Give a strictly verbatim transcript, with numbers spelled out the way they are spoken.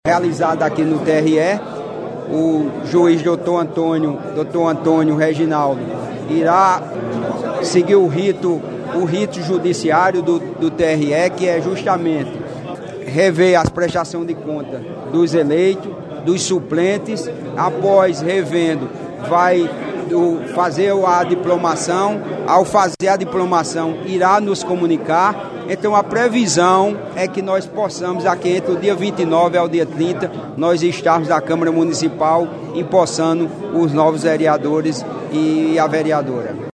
Realizado aqui no T R E, o juiz doutor Antônio, doutor Antônio Reginaldo irá seguir o rito, o rito judiciário do, do T R E, que é justamente rever as prestações de conta dos eleitos, dos suplentes. Após revendo, vai do, fazer a diplomação. Ao fazer a diplomação, irá nos comunicar. Então a previsão é que nós possamos, aqui entre o dia vinte e nove ao dia trinta, nós estarmos na Câmara Municipal empossando os novos vereadores e a vereadora.